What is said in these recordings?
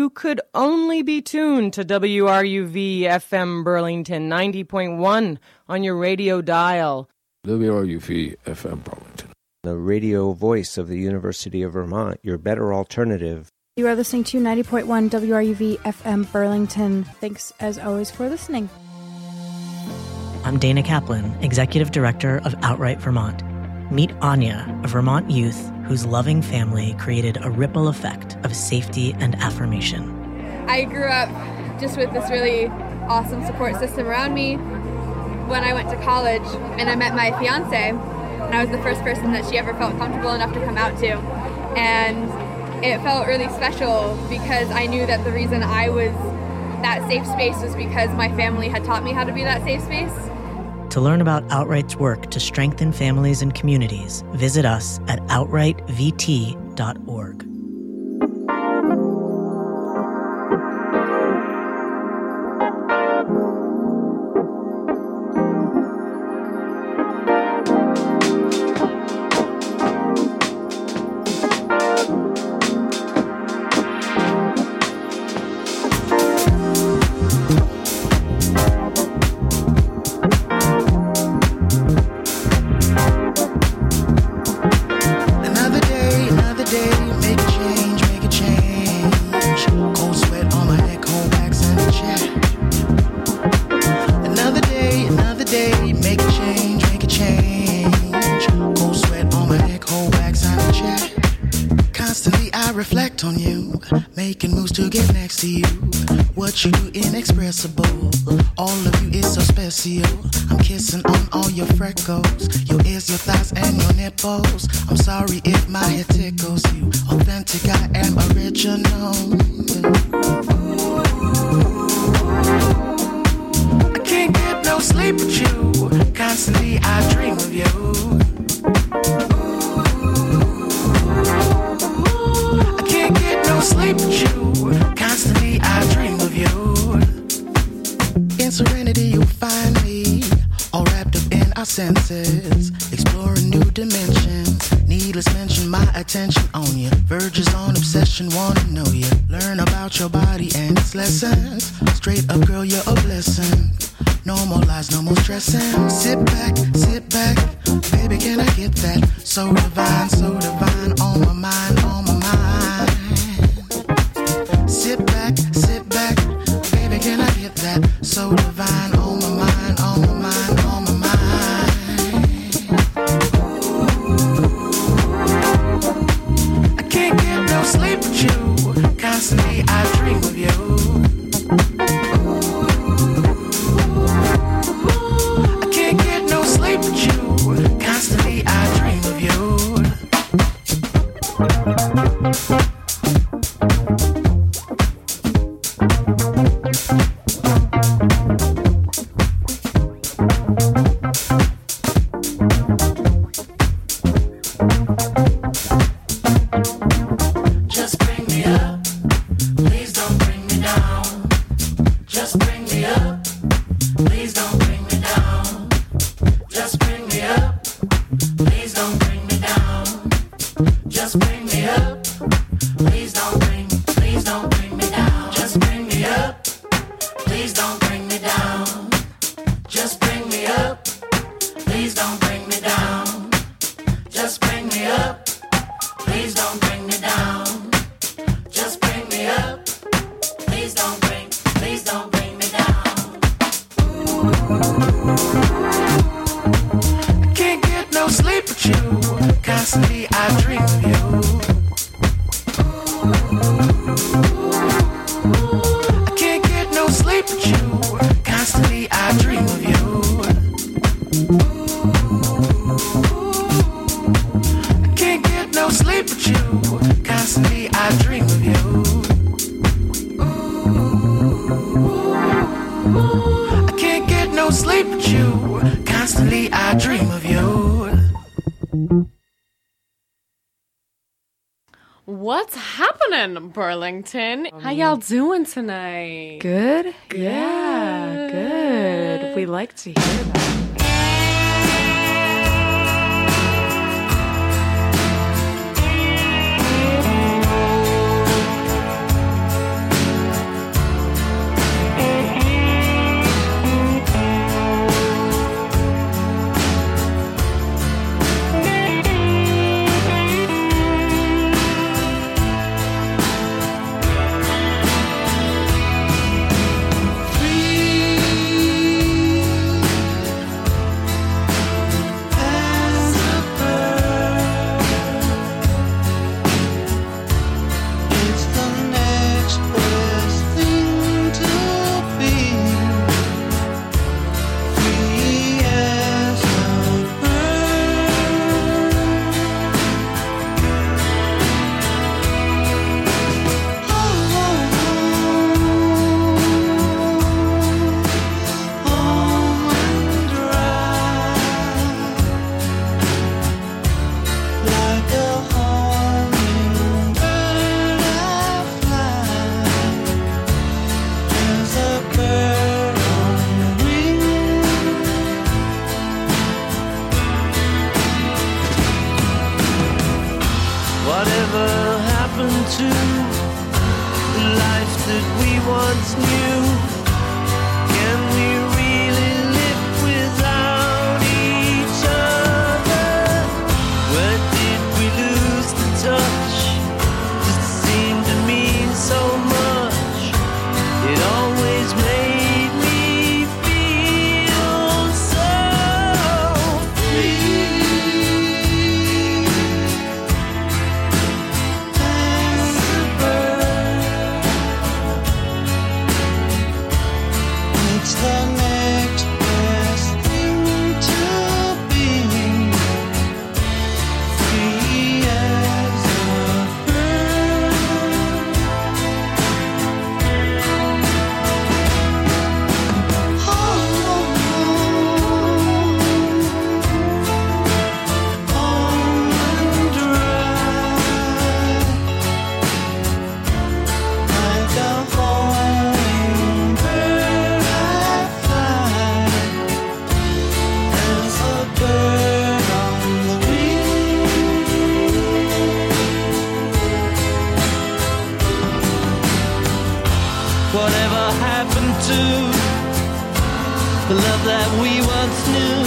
you could only be tuned to WRUV FM Burlington 90.1 on your radio dial. WRUV FM Burlington. The radio voice of the University of Vermont, your better alternative. You are listening to 90.1 WRUV FM Burlington. Thanks, as always, for listening. I'm Dana Kaplan, Executive Director of Outright Vermont. Meet Anya, a Vermont youth whose loving family created a ripple effect of safety and affirmation. I grew up just with this really awesome support system around me. When I went to college and I met my fiance, and I was the first person that she ever felt comfortable enough to come out to. And it felt really special because I knew that the reason I was that safe space was because my family had taught me how to be that safe space. To learn about Outright's work to strengthen families and communities, visit us at outrightvt.org. What you do inexpressible. All of you is so special. I'm kissing on all your freckles, your ears, your thighs, and your nipples. I'm sorry if my head tickles you. Authentic, I am original. I can't get no sleep with you. Constantly I dream of you. I can't get no sleep with you. Constantly I dream of you. In serenity you'll find me, all wrapped up in our senses, exploring new dimensions. Needless mention, my attention on you, verges on obsession, wanna know you. Learn about your body and its lessons. Straight up girl, you're a blessing. No more lies, no more stressing. Sit back, baby, can I get that? So divine, on my mind, on my mind. Sit back, baby, can I get that? So divine, on my mind, on my mind, on my mind. I can't get no sleep with you. Constantly I dream of you. I can't get no sleep with you. Constantly I dream of you. What's happening, Burlington? How y'all doing tonight? Good? Yeah, good. We like to hear that. The love that we once knew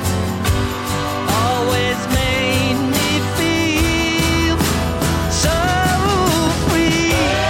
always made me feel so free.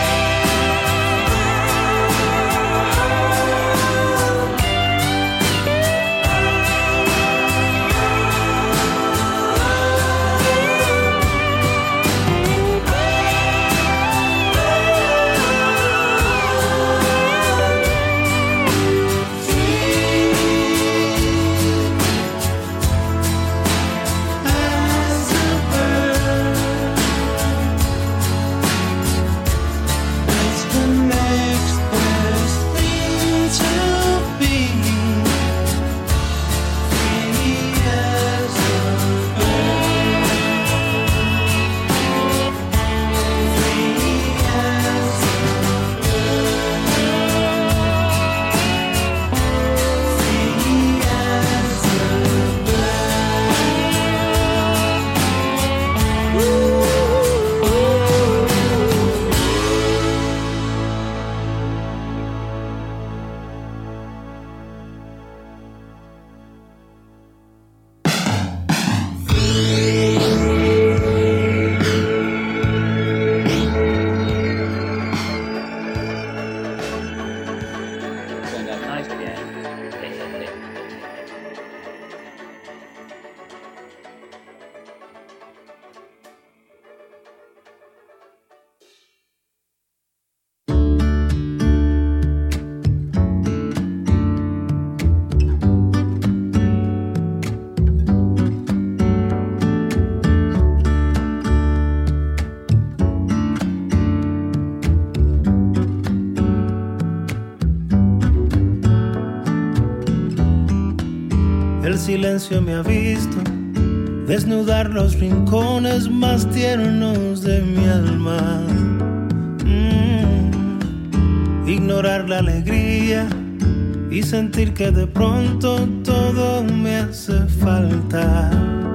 El silencio me ha visto desnudar los rincones más tiernos de mi alma. Ignorar la alegría y sentir que de pronto todo me hace falta.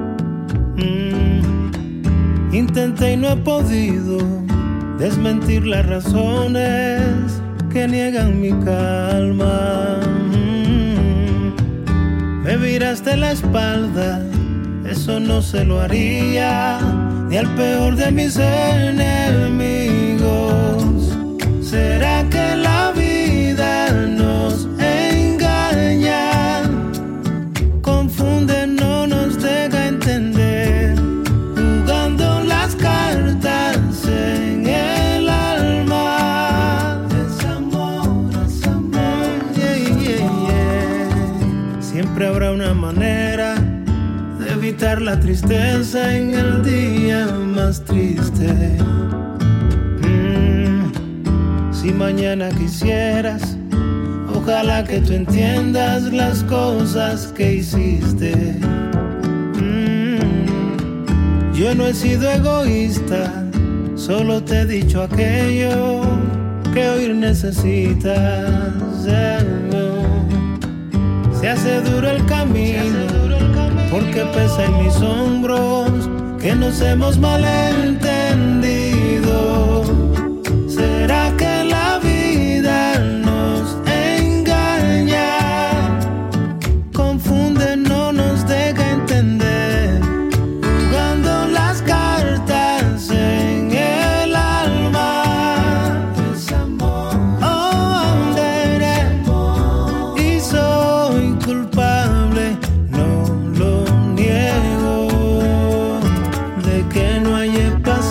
Intenté y no he podido desmentir las razones que niegan mi calma. Me viraste la espalda, eso no se lo haría ni al peor de mis enemigos. ¿Será que la vida nos engaña? Confunde, no nos deja entender, jugando las cartas en el alma. Desamor, siempre habrá una manera de evitar la tristeza en el día más triste. Si mañana quisieras, ojalá que tú entiendas las cosas que hiciste. Yo no he sido egoísta, solo te he dicho aquello que oír necesitas. Se hace duro el camino, porque pesa en mis hombros que nos hemos malentendido. ¿Será que la vida nos engaña? Confunde, no nos deja entender, jugando las cartas en el alma. Desamor, y soy culpable, no lo niego, de que no haya pasado